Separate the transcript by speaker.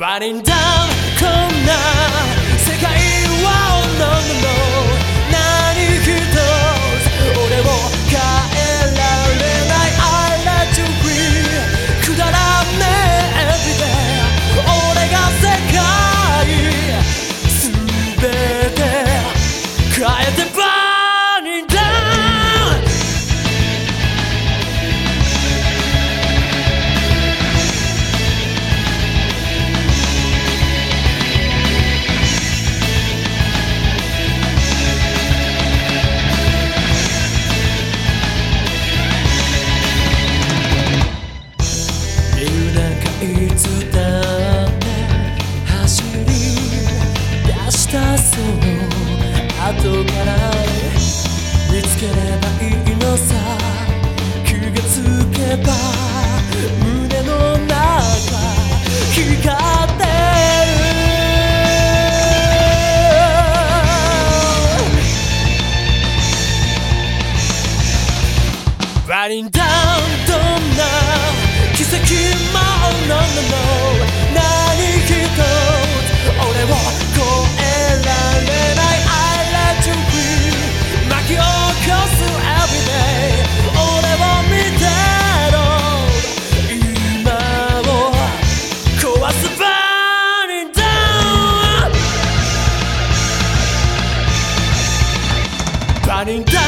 Speaker 1: Burning down こんな世界は No no no 何一つ俺を変えられない I let you be くだらねえ Everyday 俺が世界全て変えて Burning downいつだって走り出したその後から見つければいいのさ気がつけば胸の中光ってる Burning down どんな奇跡も No no no 何一つ俺を超えられない I let you be 巻き起こす Everyday 俺を見てろ今を壊す Burning down Burning down